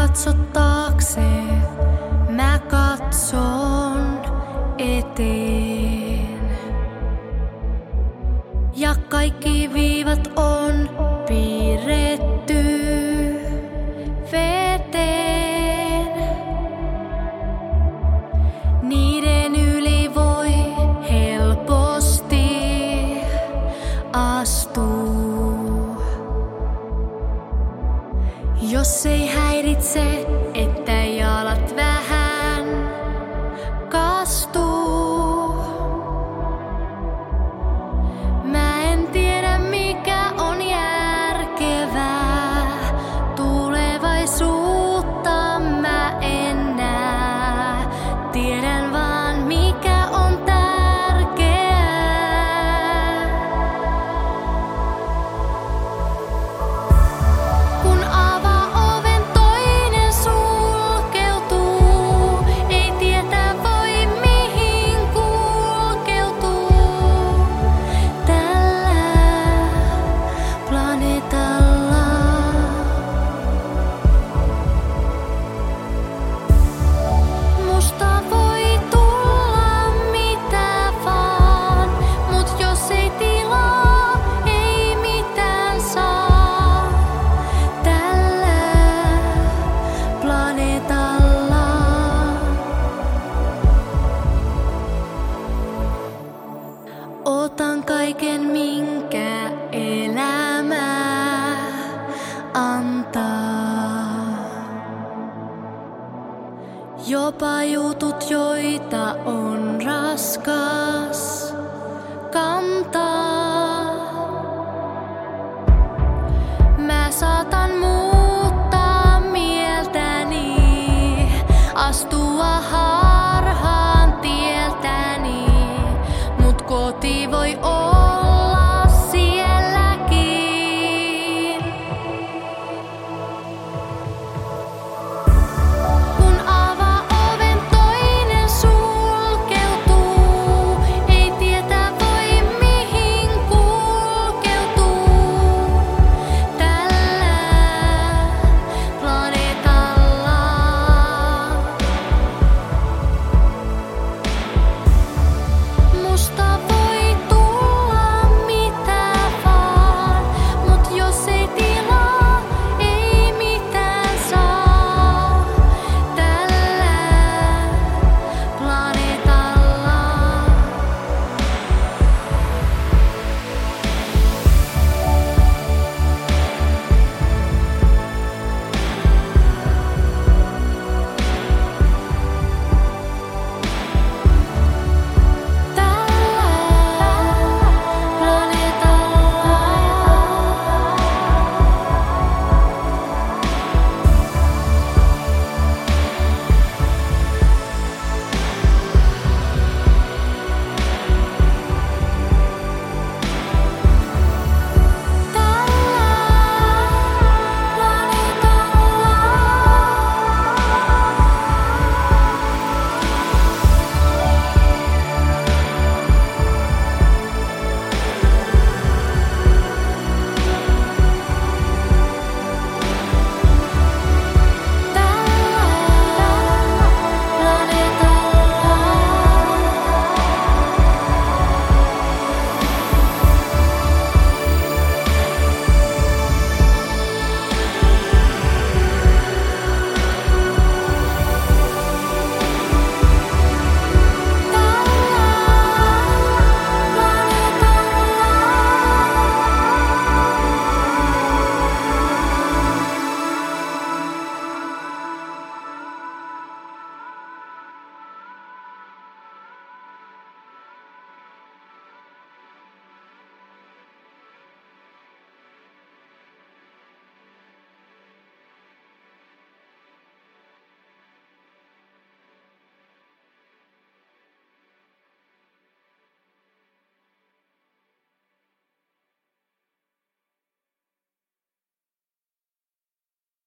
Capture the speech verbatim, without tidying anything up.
katso taakse, mä katson eteen. Ja kaikki viivat on piirretty veteen. Niiden yli voi helposti astua, jos ei häiritse, että jalat vähän kastuu. Mä en tiedä mikä on järkevää, tulevaisuutta mä en näe. Tiedän vaan mikä on tärkeää. Kun avaa oven, toinen sulkeutuu. Ei tietää voi mihin kulkeutuu. Tällä planeetalla musta voi tulla mitä vaan, mut jos ei tilaa, ei mitään saa. Tällä planeetalla otan kaiken minkä elämä antaa. Jopa jutut, joita on raskas kantaa.